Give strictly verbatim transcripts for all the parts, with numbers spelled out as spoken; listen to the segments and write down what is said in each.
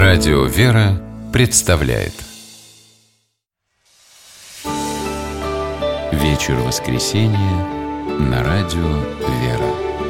Радио «Вера» представляет Вечер воскресенья на Радио «Вера».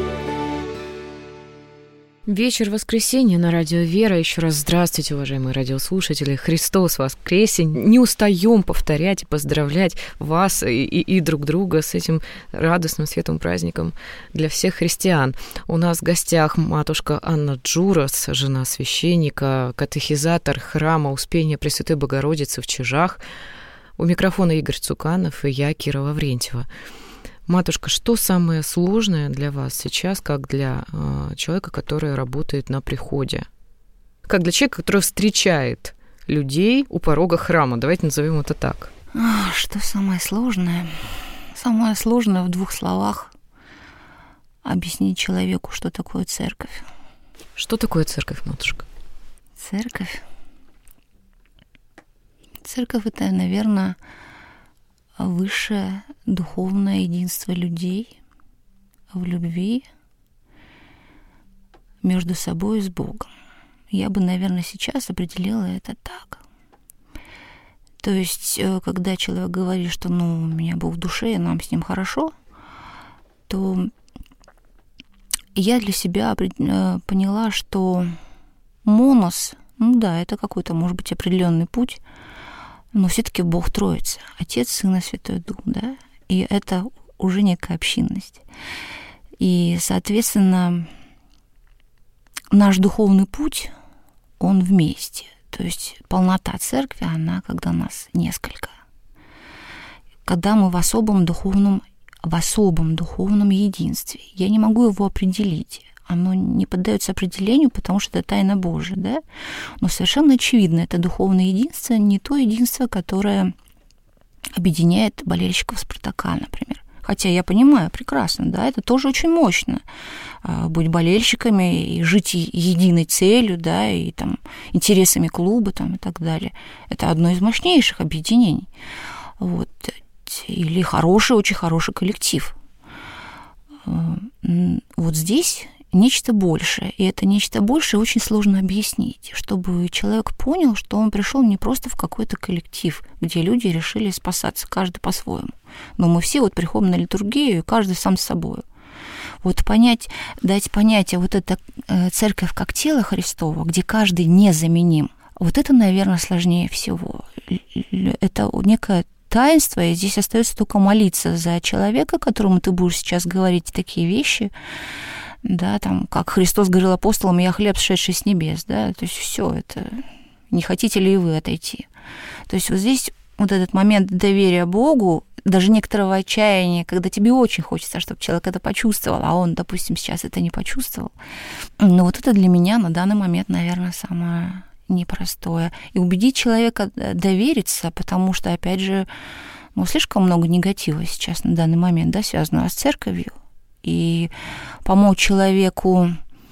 Вечер воскресенья на Радио «Вера». Еще раз здравствуйте, уважаемые радиослушатели. Христос воскресе! Не устаем повторять и поздравлять вас и, и, и друг друга с этим радостным светлым праздником для всех христиан. У нас в гостях матушка Анна Джурас, жена священника, катехизатор храма Успения Пресвятой Богородицы в Чижах. У микрофона Игорь Цуканов и я, Кира Лаврентьева. Матушка, что самое сложное для вас сейчас, как для э, человека, который работает на приходе? Как для человека, который встречает людей у порога храма? Давайте назовем это так. Что самое сложное? Самое сложное в двух словах объяснить человеку, что такое церковь. Что такое церковь, матушка? Церковь? Церковь — это, наверное, высшее духовное единство людей в любви между собой и с Богом. Я бы, наверное, сейчас определила это так. То есть, когда человек говорит, что ну, у меня Бог в душе, и нам с ним хорошо, то я для себя поняла, что монос, ну да, это какой-то, может быть, определенный путь, но все-таки Бог Троица, Отец, Сын и Святой Дух, да, и это уже некая общинность. И, соответственно, наш духовный путь, он вместе. То есть полнота церкви, она, когда нас несколько. Когда мы в особом духовном, в особом духовном единстве. Я не могу его определить. Оно не поддается определению, потому что это тайна Божия, да? Но совершенно очевидно, это духовное единство, не то единство, которое объединяет болельщиков Спартака, например. Хотя я понимаю прекрасно, да, это тоже очень мощно. Быть болельщиками и жить единой целью, да, и там интересами клуба там, и так далее. Это одно из мощнейших объединений. Вот. Или хороший, очень хороший коллектив. Вот здесь нечто большее. И это нечто большее очень сложно объяснить, чтобы человек понял, что он пришел не просто в какой-то коллектив, где люди решили спасаться, каждый по-своему. Но мы все вот приходим на литургию, и каждый сам с собой. Вот понять, дать понятие, вот эта церковь как тело Христово, где каждый незаменим, вот это, наверное, сложнее всего. Это некое таинство, и здесь остается только молиться за человека, которому ты будешь сейчас говорить такие вещи, да, там, как Христос говорил апостолам: «Я хлеб, сшедший с небес», да, то есть все это, не хотите ли и вы отойти? То есть вот здесь вот этот момент доверия Богу, даже некоторого отчаяния, когда тебе очень хочется, чтобы человек это почувствовал, а он, допустим, сейчас это не почувствовал, но вот это для меня на данный момент, наверное, самое непростое. И убедить человека довериться, потому что, опять же, ну, слишком много негатива сейчас на данный момент, да, связанного с церковью. И помочь человеку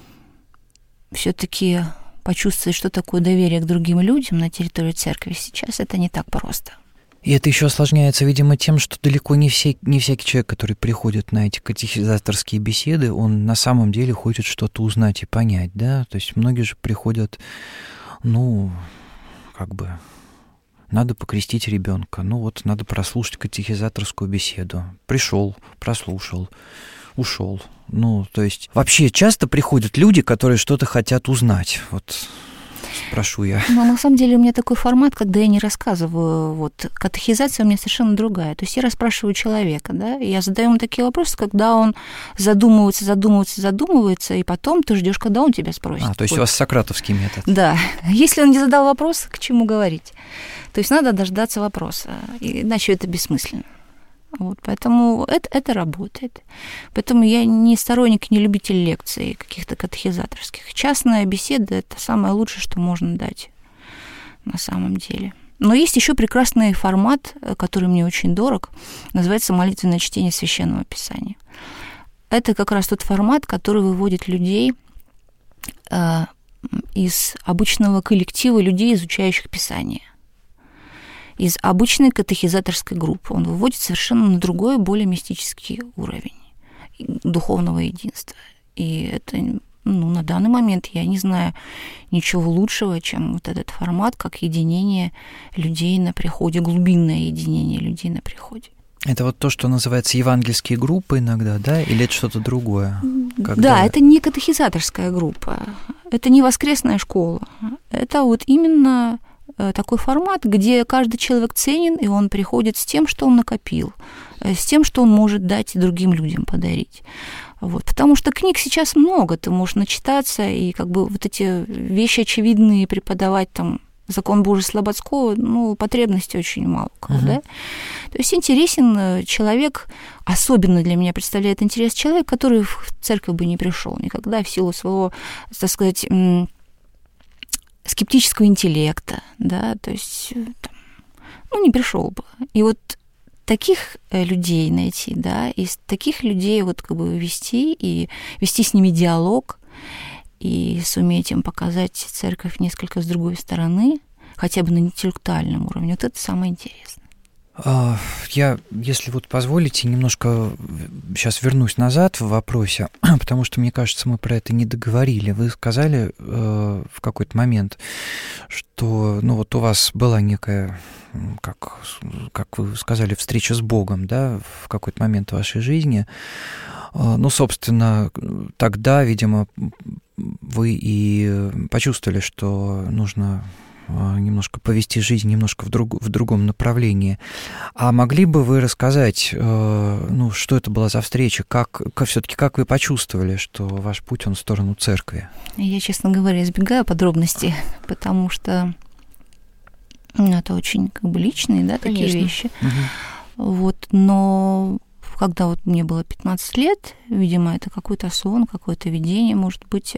все-таки почувствовать, что такое доверие к другим людям на территории церкви сейчас, это не так просто. И это еще осложняется, видимо, тем, что далеко не, все, не всякий человек, который приходит на эти катехизаторские беседы, он на самом деле хочет что-то узнать и понять, да? То есть многие же приходят, ну, как бы, надо покрестить ребенка, ну вот надо прослушать катехизаторскую беседу. Пришел, прослушал, ушел. Ну, то есть вообще часто приходят люди, которые что-то хотят узнать. Вот спрошу я. Но на самом деле у меня такой формат, когда я не рассказываю. Вот катехизация у меня совершенно другая. То есть я расспрашиваю человека, да, и я задаю ему такие вопросы, когда он задумывается, задумывается, задумывается, и потом ты ждешь, когда он тебя спросит. А, то есть вот. У вас сократовский метод. Да. Если он не задал вопрос, к чему говорить? То есть надо дождаться вопроса, иначе это бессмысленно. Вот, поэтому это, это работает. Поэтому я не сторонник, не любитель лекций каких-то катехизаторских. Частная беседа – это самое лучшее, что можно дать на самом деле. Но есть еще прекрасный формат, который мне очень дорог, называется молитвенное чтение Священного Писания. Это как раз тот формат, который выводит людей э, из обычного коллектива людей, изучающих Писание. Из обычной катехизаторской группы. Он выводит совершенно на другой, более мистический уровень духовного единства. И это ну, на данный момент я не знаю ничего лучшего, чем вот этот формат, как единение людей на приходе, глубинное единение людей на приходе. Это вот то, что называется евангельские группы иногда, да? Или это что-то другое? Когда... Да, это не катехизаторская группа, это не воскресная школа. Это вот именно такой формат, где каждый человек ценен, и он приходит с тем, что он накопил, с тем, что он может дать другим людям, подарить. Вот. Потому что книг сейчас много, ты можешь начитаться, и как бы вот эти вещи очевидные преподавать там, закон Божий Слободского, ну, потребностей очень мало у кого, uh-huh. да? То есть интересен человек, особенно для меня представляет интерес человек, который в церковь бы не пришел никогда в силу своего, так сказать, скептического интеллекта, да, то есть, там, ну, не пришел бы. И вот таких людей найти, да, из таких людей вот как бы вести и вести с ними диалог, и суметь им показать церковь несколько с другой стороны, хотя бы на интеллектуальном уровне. Вот это самое интересное. Я, если вот позволите, немножко сейчас вернусь назад в вопросе, потому что, мне кажется, мы про это не договорили. Вы сказали э, в какой-то момент, что ну, вот у вас была некая, как, как вы сказали, встреча с Богом, да, в какой-то момент в вашей жизни. Ну, собственно, тогда, видимо, вы и почувствовали, что нужно немножко повести жизнь немножко в, друг, в другом направлении. А могли бы вы рассказать, ну, что это была за встреча, как, как все-таки как вы почувствовали, что ваш путь, он в сторону церкви? Я, честно говоря, избегаю подробностей, потому что ну, это очень как бы личные, да, такие Конечно. Вещи. Угу. Вот, но когда вот мне было пятнадцать лет, видимо, это какой-то сон, какое-то видение, может быть,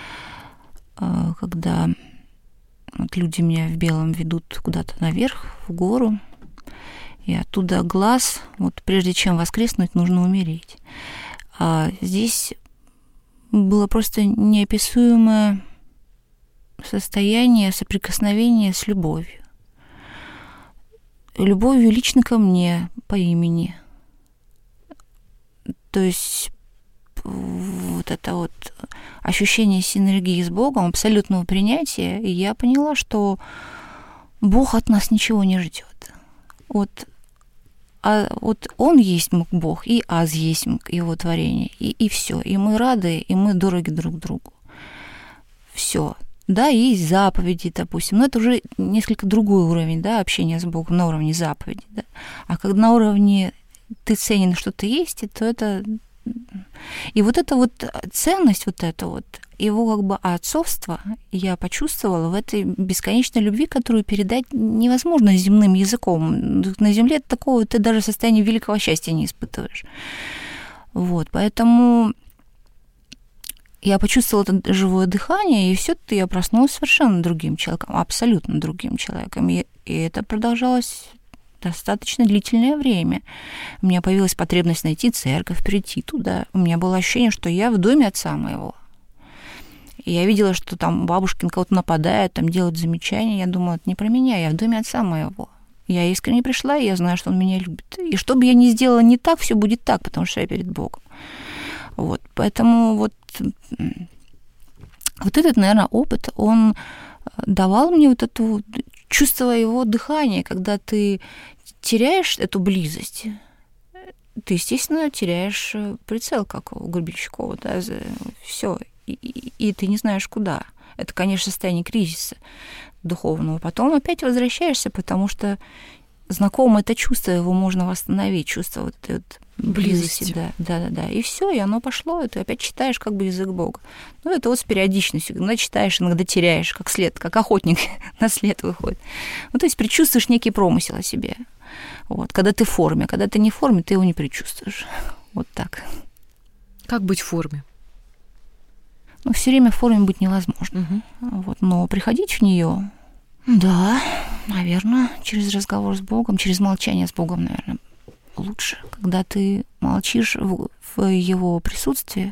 когда вот люди меня в белом ведут куда-то наверх, в гору, и оттуда глаз, вот прежде чем воскреснуть, нужно умереть. А здесь было просто неописуемое состояние соприкосновения с любовью. Любовью лично ко мне по имени. То есть вот это вот ощущение синергии с Богом, абсолютного принятия, и я поняла, что Бог от нас ничего не ждет. Вот, а вот Он есть Бог, и аз есть Его творение, и, и все. И мы рады, и мы дороги друг другу. Все. Да, есть заповеди, допустим, но это уже несколько другой уровень, да, общения с Богом на уровне заповеди, да. А когда на уровне ты ценен, что ты есть, то это... И вот эта вот ценность, вот это вот, его как бы отцовство я почувствовала в этой бесконечной любви, которую передать невозможно земным языком. На земле такого ты даже состояния великого счастья не испытываешь. Вот, поэтому я почувствовала это живое дыхание, и все это я проснулась совершенно другим человеком, абсолютно другим человеком. И, и это продолжалось достаточно длительное время. У меня появилась потребность найти церковь, прийти туда. У меня было ощущение, что я в доме отца моего. И я видела, что там бабушки на кого-то нападают, там делают замечания. Я думала, это не про меня, я в доме отца моего. Я искренне пришла, и я знаю, что он меня любит. И что бы я ни сделала не так, все будет так, потому что я перед Богом. Вот. Поэтому вот, вот этот, наверное, опыт, он давал мне вот это чувство его дыхания, когда ты теряешь эту близость, ты, естественно, теряешь прицел, как у Гребенщикова, да, все, и, и, и ты не знаешь, куда. Это, конечно, состояние кризиса духовного. Потом опять возвращаешься, потому что знакомо это чувство, его можно восстановить, чувство вот этой вот близости. Да, да, да, да. И все, и оно пошло, и ты опять читаешь как бы язык Бога. Ну, это вот с периодичностью. Иногда читаешь, иногда теряешь, как след, как охотник на след выходит. Ну, то есть предчувствуешь некий промысел о себе. Вот. Когда ты в форме, когда ты не в форме, ты его не предчувствуешь. Вот так. Как быть в форме? Ну, все время в форме быть невозможно. Угу. Вот. Но приходить в нее, да, наверное, через разговор с Богом, через молчание с Богом, наверное, лучше. Когда ты молчишь в, в его присутствии,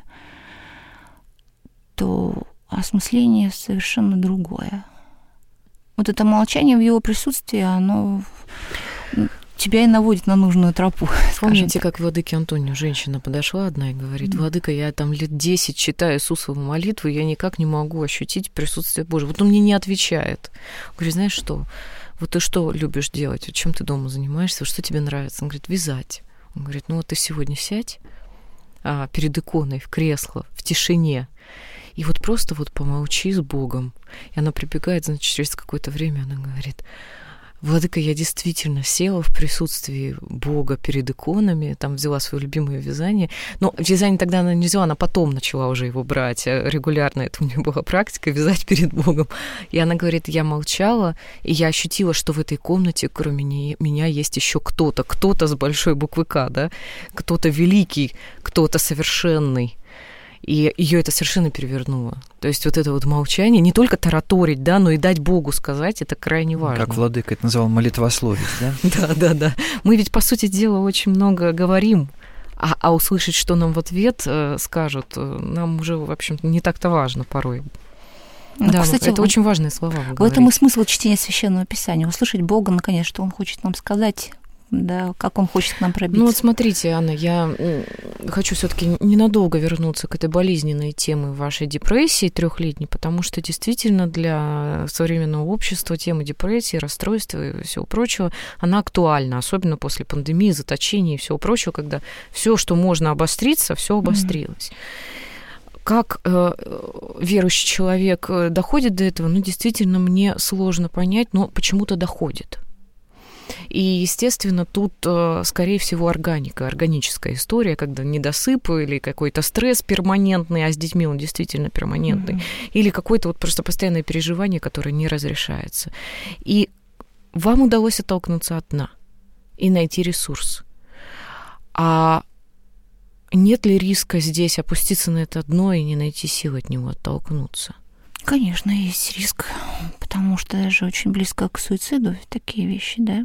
то осмысление совершенно другое. Вот это молчание в его присутствии, оно тебя и наводит на нужную тропу. Помните, как к владыке Антонию женщина подошла одна и говорит: владыка, я там лет десять читаю Иисусову молитву, я никак не могу ощутить присутствие Божие. Вот он мне не отвечает. Говорит: знаешь что, вот ты что любишь делать, вот чем ты дома занимаешься, что тебе нравится? Он говорит: вязать. Он говорит: ну вот ты сегодня сядь а, перед иконой в кресло, в тишине, и вот просто вот помолчи с Богом. И она прибегает, значит, через какое-то время она говорит: владыка, я действительно села в присутствии Бога перед иконами, там взяла свое любимое вязание. Но вязание тогда она не взяла, она потом начала уже его брать. Регулярно это у нее была практика, вязать перед Богом. И она говорит: я молчала, и я ощутила, что в этой комнате, кроме меня, есть еще кто-то, кто-то с большой буквы К, да, кто-то великий, кто-то совершенный. И ее это совершенно перевернуло. То есть вот это вот молчание, не только тараторить, да, но и дать Богу сказать, это крайне важно. Как владыка это называл, молитвословить, да? Да, да, да. Мы ведь, по сути дела, очень много говорим, а, а услышать, что нам в ответ э, скажут, нам уже, в общем-то, не так-то важно порой. Ну, да, кстати, это очень важные слова. В этом и смысл чтения Священного Писания. Услышать Бога, наконец, что Он хочет нам сказать, да, как Он хочет к нам пробиться. Ну вот смотрите, Анна, я хочу все-таки ненадолго вернуться к этой болезненной теме вашей депрессии трехлетней, потому что действительно для современного общества тема депрессии, расстройства и всего прочего, она актуальна, особенно после пандемии, заточения и всего прочего, когда все, что можно обостриться, все обострилось. Mm-hmm. Как э, верующий человек доходит до этого, ну, действительно, мне сложно понять, но почему-то доходит. И, естественно, тут, скорее всего, органика, органическая история, когда недосып или какой-то стресс перманентный, а с детьми он действительно перманентный, mm-hmm. или какое-то вот просто постоянное переживание, которое не разрешается. И вам удалось оттолкнуться от дна и найти ресурс. А нет ли риска здесь опуститься на это дно и не найти сил от него оттолкнуться? Конечно, есть риск, потому что даже очень близко к суициду такие вещи, да.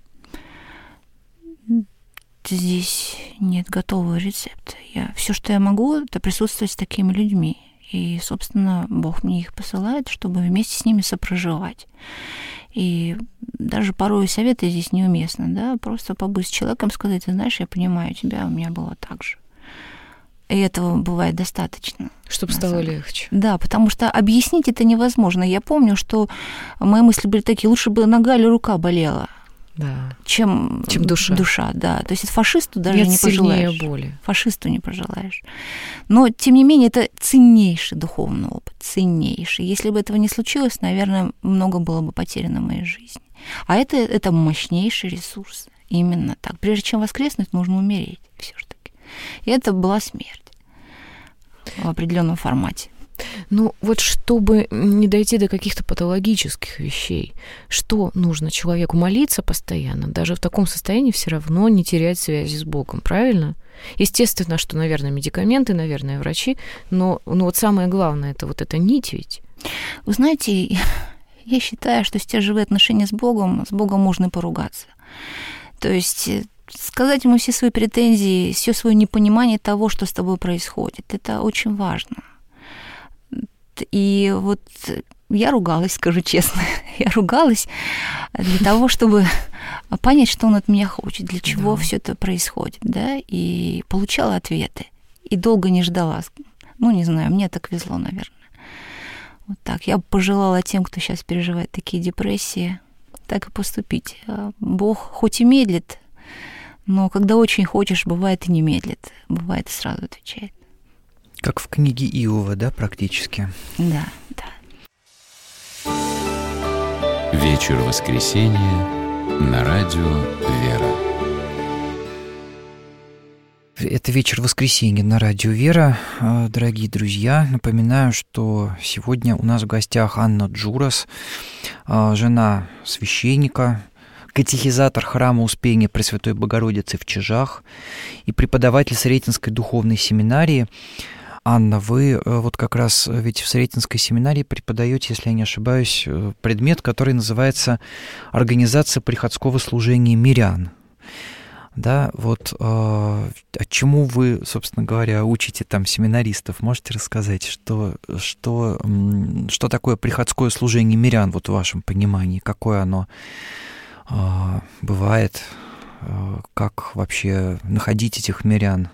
Здесь нет готового рецепта. Я, все, что я могу, это присутствовать с такими людьми. И, собственно, Бог мне их посылает, чтобы вместе с ними сопроживать. И даже порой советы здесь неуместны, да, просто побыть с человеком, сказать: ты знаешь, я понимаю тебя, у меня было так же. И этого бывает достаточно. Чтобы стало легче. Да, потому что объяснить это невозможно. Я помню, что мои мысли были такие: лучше бы нога или рука болела, да. чем, чем душа. душа, да. То есть это фашисту даже Нет не пожелаешь. Сильнее боли. Фашисту не пожелаешь. Но, тем не менее, это ценнейший духовный опыт, ценнейший. Если бы этого не случилось, наверное, много было бы потеряно в моей жизни. А это, это мощнейший ресурс. Именно так. Прежде чем воскреснуть, нужно умереть все-таки. И это была смерть в определенном формате. Ну, вот чтобы не дойти до каких-то патологических вещей, что нужно человеку? Молиться постоянно, даже в таком состоянии все равно не терять связи с Богом, правильно? Естественно, что, наверное, медикаменты, наверное, врачи, но, но вот самое главное, это вот эта нить ведь. Вы знаете, я считаю, что если у тебя живые отношения с Богом, с Богом можно и поругаться. То есть сказать ему все свои претензии, все свое непонимание того, что с тобой происходит, это очень важно. И вот я ругалась, скажу честно, я ругалась для того, чтобы понять, что он от меня хочет, для чего да. все это происходит, да, и получала ответы, и долго не ждала. Ну, не знаю, мне так везло, наверное. Вот так. Я бы пожелала тем, кто сейчас переживает такие депрессии, так и поступить. Бог хоть и медлит, но когда очень хочешь, бывает и не медлит, бывает и сразу отвечает. Как в книге Иова, да, практически? Да, да. Вечер воскресенья на радио «Вера». Это вечер воскресенья на радио «Вера». Дорогие друзья, напоминаю, что сегодня у нас в гостях Анна Джурас, жена священника, катехизатор храма Успения Пресвятой Богородицы в Чижах и преподаватель Сретенской духовной семинарии. Анна, вы вот как раз ведь в Сретенской семинарии преподаете, если я не ошибаюсь, предмет, который называется «Организация приходского служения мирян». Да, вот э, чему вы, собственно говоря, учите там семинаристов? Можете рассказать, что, что, что такое приходское служение мирян вот в вашем понимании? Какое оно э, бывает? как вообще находить этих мирян?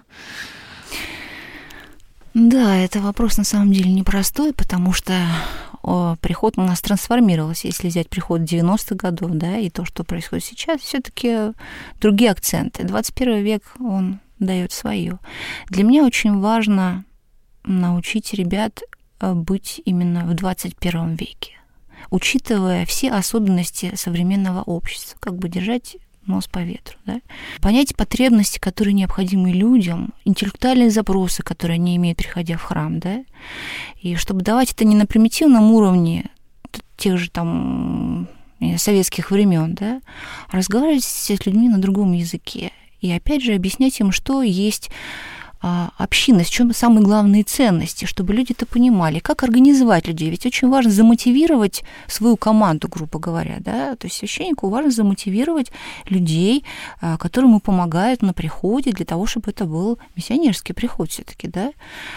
Да, это вопрос на самом деле непростой, потому что о, приход у нас трансформировался. Если взять приход девяностых годов, да, и то, что происходит сейчас, все-таки другие акценты. двадцать первый век, он дает свое. Для меня очень важно научить ребят быть именно в двадцать первом веке, учитывая все особенности современного общества, как бы держать нос по ветру, да? Понять потребности, которые необходимы людям, интеллектуальные запросы, которые они имеют, приходя в храм, да, и чтобы давать это не на примитивном уровне тех же там советских времен, да, а разговаривать с людьми на другом языке и опять же объяснять им, что есть общинность, в чем самые главные ценности, чтобы люди это понимали, как организовать людей. Ведь очень важно замотивировать свою команду, грубо говоря, да, то есть священнику важно замотивировать людей, которым ему помогают на приходе, для того, чтобы это был миссионерский приход все-таки, да.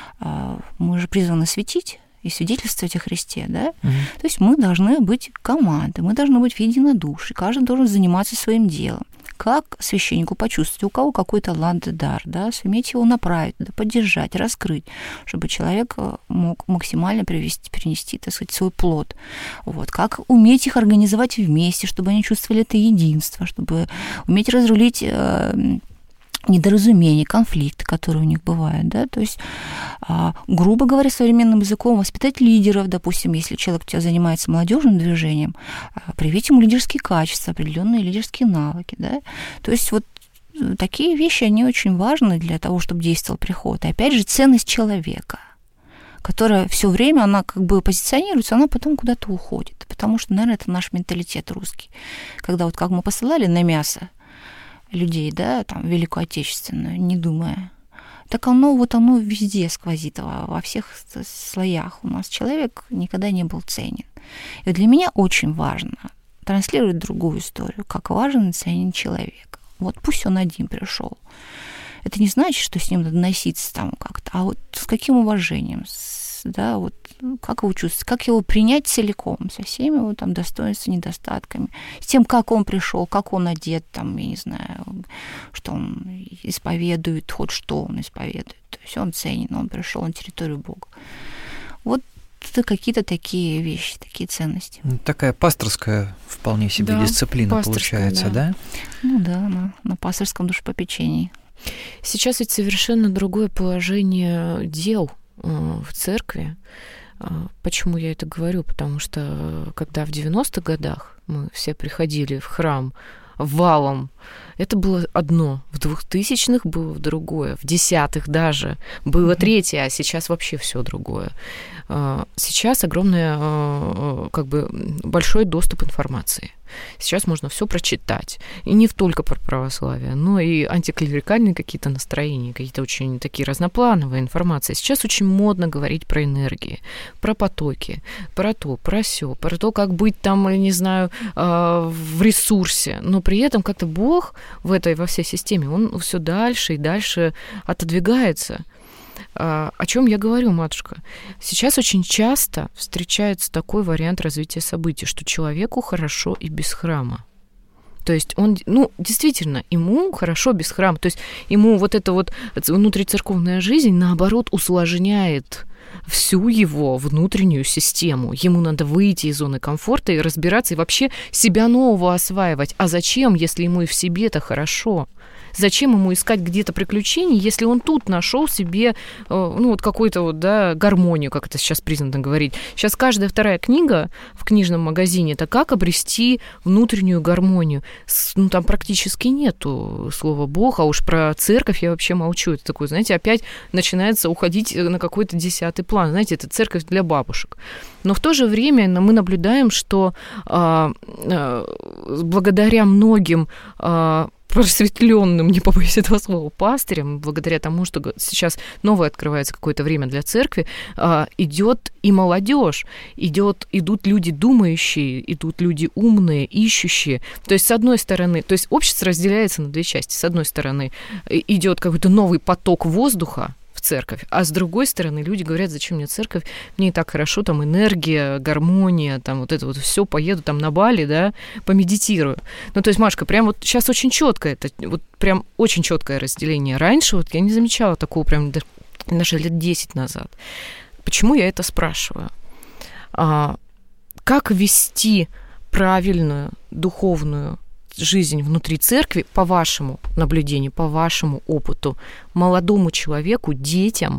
Мы же призваны светить и свидетельствовать о Христе, да. Mm-hmm. То есть мы должны быть командой, мы должны быть в единодушии, каждый должен заниматься своим делом. Как священнику почувствовать, у кого какой талант и дар, да, суметь его направить, да, поддержать, раскрыть, чтобы человек мог максимально привести, перенести, так сказать, свой плод. Вот. Как уметь их организовать вместе, чтобы они чувствовали это единство, чтобы уметь разрулить э, недоразумения, конфликты, которые у них бывают, да, то есть, грубо говоря, современным языком воспитать лидеров, допустим, если человек у тебя занимается молодежным движением, привить ему лидерские качества, определенные лидерские навыки, да, то есть вот такие вещи, они очень важны для того, чтобы действовал приход. И опять же, ценность человека, которая все время, она как бы позиционируется, она потом куда-то уходит, потому что, наверное, это наш менталитет русский, когда вот как мы посылали на мясо людей, да, там, Великую Отечественную, не думая. Так оно, вот оно везде сквозит, во всех слоях. У нас человек никогда не был ценен. И для меня очень важно транслировать другую историю, как важен и ценен человек. Вот пусть он один пришел. Это не значит, что с ним надо носиться там как-то, а вот с каким уважением, с, да, вот как его чувствовать, как его принять целиком, со всеми его там достоинствами, недостатками, с тем, как он пришел, как он одет, там, я не знаю, что он исповедует, хоть что он исповедует. То есть он ценен, он пришел на территорию Бога. Вот это какие-то такие вещи, такие ценности. Такая пасторская вполне себе да, дисциплина получается, да? да? Ну да, на, на пасторском душепопечении. Сейчас ведь совершенно другое положение дел в церкви. Почему я это говорю? Потому что когда в девяностых годах мы все приходили в храм валом, это было одно, в двухтысячных было другое, в десятых даже было mm-hmm. третье, а сейчас вообще все другое. Сейчас огромный, как бы, большой доступ информации. Сейчас можно все прочитать. И не только про православие, но и антиклерикальные какие-то настроения, какие-то очень такие разноплановые информации. Сейчас очень модно говорить про энергии, про потоки, про то, про сё, про то, как быть там, не знаю, в ресурсе. Но при этом как-то Бог в этой, во всей системе, он все дальше и дальше отодвигается. О чем я говорю, матушка? Сейчас очень часто встречается такой вариант развития событий, что человеку хорошо и без храма. То есть он, ну, действительно, ему хорошо без храма. То есть ему вот эта вот внутрицерковная жизнь, наоборот, усложняет всю его внутреннюю систему. Ему надо выйти из зоны комфорта и разбираться, и вообще себя нового осваивать. А зачем, если ему и в себе-то хорошо? Зачем ему искать где-то приключений, если он тут нашел себе, ну, вот какую-то вот, да, гармонию, как это сейчас признано говорить. Сейчас каждая вторая книга в книжном магазине – это как обрести внутреннюю гармонию. Ну, там практически нету слова «Бог», а уж про церковь я вообще молчу. Это такое, знаете, опять начинается уходить на какой-то десятый план. Знаете, это церковь для бабушек. Но в то же время мы наблюдаем, что а, а, благодаря многим а, просветленным, не побоюсь этого слова, пастырям, благодаря тому, что сейчас новое открывается какое-то время для церкви, идет и молодежь, идет, идут люди думающие, идут люди умные, ищущие. То есть, с одной стороны, то есть общество разделяется на две части. С одной стороны, идет какой-то новый поток воздуха в церковь. А с другой стороны, люди говорят, зачем мне церковь, мне и так хорошо, там энергия, гармония, там вот это вот все, поеду там на Бали, да, помедитирую. Ну, то есть, Машка, прям вот сейчас очень четко это, вот прям очень четкое разделение. Раньше вот я не замечала такого прям даже лет десять назад. Почему я это спрашиваю? А, как вести правильную духовную жизнь внутри церкви, по вашему наблюдению, по вашему опыту, молодому человеку, детям,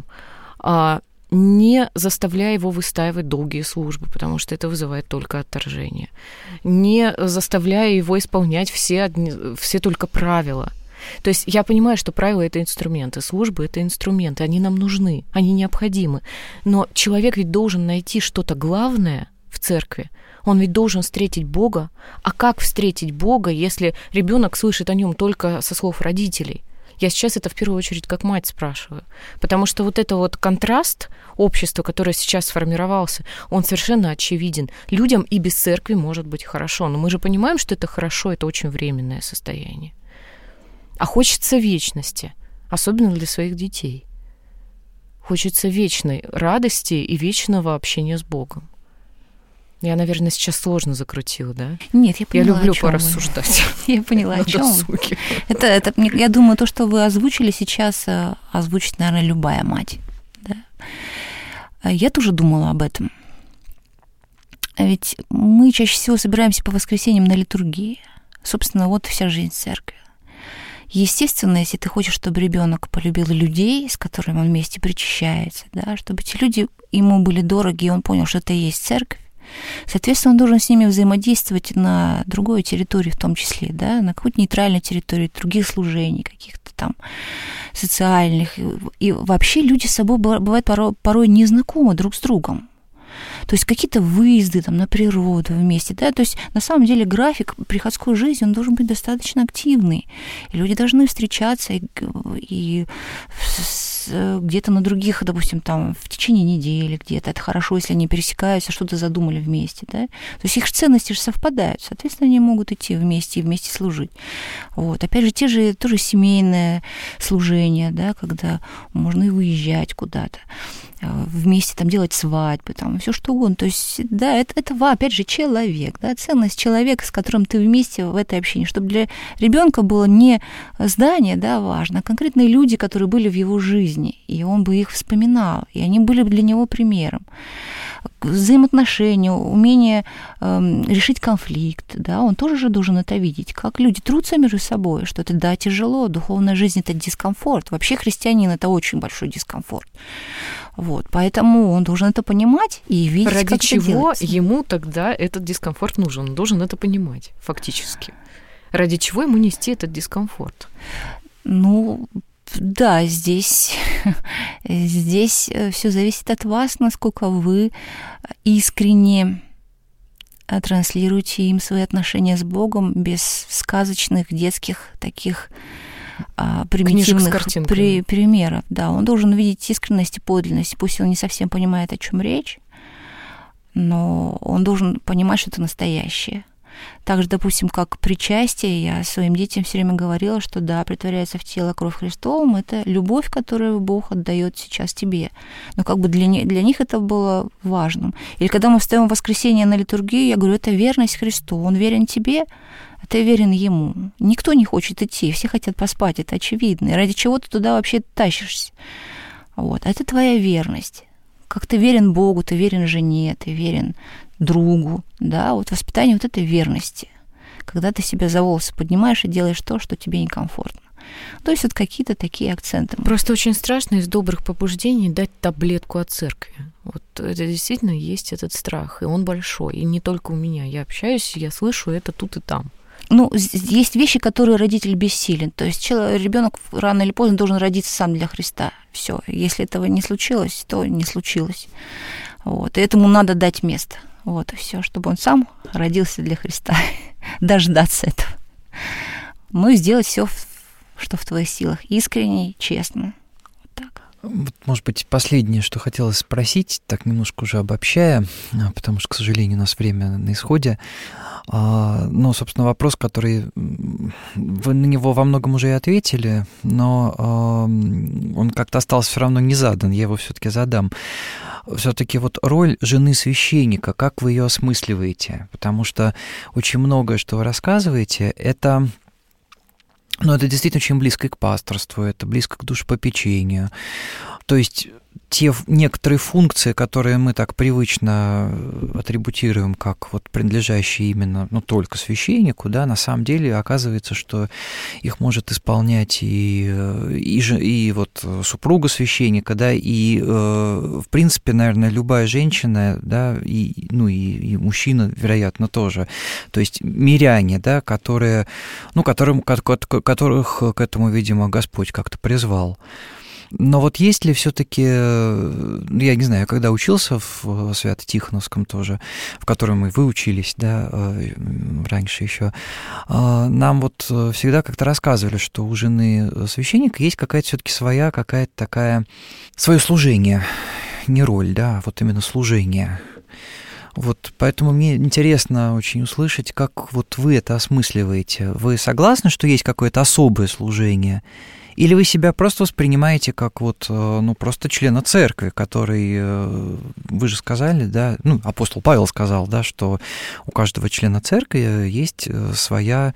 не заставляя его выстаивать долгие службы, потому что это вызывает только отторжение, не заставляя его исполнять все, все только правила. То есть я понимаю, что правила — это инструменты, службы — это инструменты, они нам нужны, они необходимы, но человек ведь должен найти что-то главное в церкви. Он ведь должен встретить Бога. А как встретить Бога, если ребенок слышит о нем только со слов родителей? Я сейчас это в первую очередь как мать спрашиваю. Потому что вот это вот контраст общества, которое сейчас сформировался, он совершенно очевиден. Людям и без церкви может быть хорошо. Но мы же понимаем, что это хорошо, это очень временное состояние. А хочется вечности, особенно для своих детей. Хочется вечной радости и вечного общения с Богом. Я, наверное, сейчас сложно закрутила, да? Нет, я поняла. Я люблю порассуждать. Я поняла, о чем. Это, это, я думаю, то, что вы озвучили сейчас, озвучит, наверное, любая мать. Да? Я тоже думала об этом. Ведь мы чаще всего собираемся по воскресеньям на литургии. Собственно, вот вся жизнь церкви. Естественно, если ты хочешь, чтобы ребенок полюбил людей, с которыми он вместе причащается, да, чтобы эти люди ему были дороги, и он понял, что это и есть церковь, соответственно, он должен с ними взаимодействовать на другой территории в том числе, да, на какой-то нейтральной территории, других служений, каких-то там социальных. И вообще люди с собой бывают порой, порой не знакомы друг с другом. То есть какие-то выезды там, на природу вместе, да, то есть на самом деле график приходской жизни, он должен быть достаточно активный. И люди должны встречаться и, и где-то на других, допустим, там в течение недели где-то. Это хорошо, если они пересекаются, что-то задумали вместе, да. То есть их ценности же совпадают, соответственно, они могут идти вместе и вместе служить. Вот. Опять же, те же тоже семейное служение, да, когда можно и выезжать куда-то, вместе там делать свадьбы, там все что угодно. То есть, да, это, это опять же человек, да, ценность человека, с которым ты вместе в этой общине, чтобы для ребенка было не здание, да, важно, а конкретные люди, которые были в его жизни, и он бы их вспоминал, и они были бы для него примером. Взаимоотношения, умение э, решить конфликт, да, он тоже же должен это видеть, как люди трутся между собой, что это, да, тяжело, духовная жизнь — это дискомфорт. Вообще христианин — это очень большой дискомфорт. Вот, поэтому он должен это понимать и видеть, ради как чего это делается. Ему тогда этот дискомфорт нужен? Он должен это понимать, фактически. Ради чего ему нести этот дискомфорт? Ну, да, здесь, здесь все зависит от вас, насколько вы искренне транслируете им свои отношения с Богом без сказочных, детских таких примитивных при, примеров. Да, он должен видеть искренность и подлинность. Пусть он не совсем понимает, о чем речь, но он должен понимать, что это настоящее. Также, допустим, как причастие, я своим детям все время говорила, что да, претворяется в тело кровь Христовым, это любовь, которую Бог отдает сейчас тебе. Но как бы для, для них это было важным. Или когда мы встаем в воскресенье на литургию, я говорю, это верность Христу, Он верен тебе, а ты верен Ему. Никто не хочет идти, все хотят поспать, это очевидно. И ради чего ты туда вообще тащишься? Вот. А это твоя верность. Как ты верен Богу, ты верен жене, ты верен другу, да, вот воспитание вот этой верности, когда ты себя за волосы поднимаешь и делаешь то, что тебе некомфортно. То есть вот какие-то такие акценты. Просто очень страшно из добрых побуждений дать таблетку от церкви. Вот это действительно есть этот страх, и он большой, и не только у меня. Я общаюсь, я слышу это тут и там. Ну, есть вещи, которые родитель бессилен. То есть ребенок рано или поздно должен родиться сам для Христа. Все. Если этого не случилось, то не случилось. Вот. И этому надо дать место. Вот и все, чтобы он сам родился для Христа. Дождаться этого. Ну и сделать все, что в твоих силах. Искренне, честно. Вот так. Вот, может быть, последнее, что хотелось спросить, так немножко уже обобщая, потому что, к сожалению, у нас время на исходе. Ну, собственно, вопрос, который вы на него во многом уже и ответили, но он как-то остался все равно не задан, я его все-таки задам. Все-таки вот роль жены священника, как вы ее осмысливаете? Потому что очень многое, что вы рассказываете, это... Но это действительно очень близко и к пасторству, это близко к душепопечению. То есть те некоторые функции, которые мы так привычно атрибутируем как вот принадлежащие именно, ну, только священнику, да, на самом деле оказывается, что их может исполнять и, и, и вот супруга священника, да, и, в принципе, наверное, любая женщина, да, и, ну, и, и мужчина, вероятно, тоже. То есть миряне, да, которые, ну, которым, которых к этому, видимо, Господь как-то призвал. Но вот есть ли все-таки, я не знаю, я когда учился в Свято-Тихоновском тоже, в котором мы выучились, да, раньше еще, нам вот всегда как-то рассказывали, что у жены священника есть какая-то все-таки своя, какая-то такая, свое служение, не роль, да, а вот именно служение. Вот поэтому мне интересно очень услышать, как вот вы это осмысливаете. Вы согласны, что есть какое-то особое служение? Или вы себя просто воспринимаете как вот, ну, просто члена церкви, который, вы же сказали, да, ну, апостол Павел сказал, да, что у каждого члена церкви есть своя,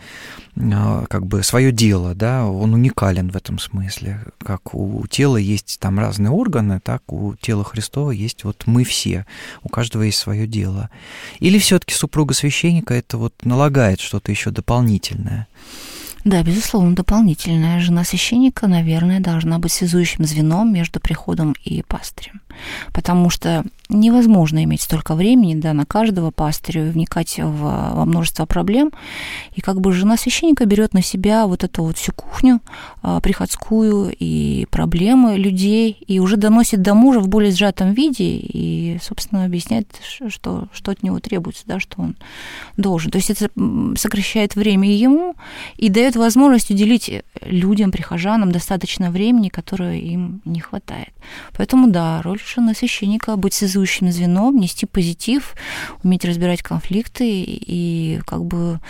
как бы, свое дело, да, он уникален в этом смысле, как у тела есть там разные органы, так у тела Христова есть вот мы все, у каждого есть свое дело. Или все-таки супруга священника это вот налагает что-то еще дополнительное? Да, безусловно, дополнительная. Жена священника, наверное, должна быть связующим звеном между приходом и пастырем. Потому что невозможно иметь столько времени, да, на каждого пастыря и вникать в, во множество проблем. И как бы жена священника берет на себя вот эту вот всю кухню приходскую и проблемы людей, и уже доносит до мужа в более сжатом виде и, собственно, объясняет, что, что от него требуется, да, что он должен. То есть это сокращает время и ему, и дает возможность уделить людям, прихожанам достаточно времени, которое им не хватает. Поэтому, да, роль жены священника — быть связующим звеном, нести позитив, уметь разбирать конфликты и как бы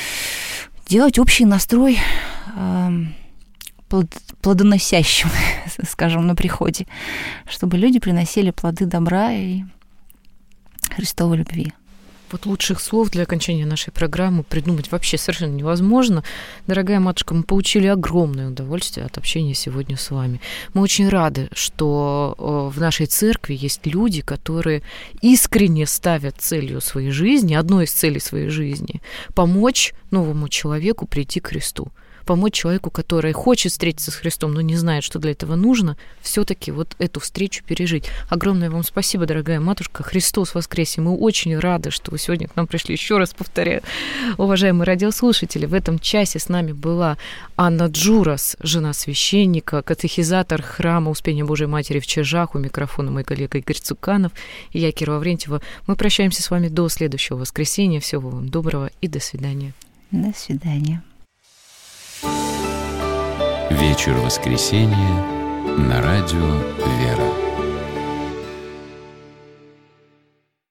делать общий настрой э, плодоносящим, скажем, на приходе, чтобы люди приносили плоды добра и Христовой любви. Вот лучших слов для окончания нашей программы придумать вообще совершенно невозможно. Дорогая матушка, мы получили огромное удовольствие от общения сегодня с вами. Мы очень рады, что в нашей церкви есть люди, которые искренне ставят целью своей жизни, одной из целей своей жизни, помочь новому человеку прийти к Христу. Помочь человеку, который хочет встретиться с Христом, но не знает, что для этого нужно, все-таки вот эту встречу пережить. Огромное вам спасибо, дорогая матушка. Христос воскресе! Мы очень рады, что вы сегодня к нам пришли. Еще раз повторяю, уважаемые радиослушатели, в этом часе с нами была Анна Джурас, жена священника, катехизатор храма Успения Божией Матери в Чижах. У микрофона мой коллега Игорь Цуканов и я, Кира Лаврентьева. Мы прощаемся с вами до следующего воскресенья. Всего вам доброго и до свидания. До свидания. Вечер воскресенья на радио «Вера».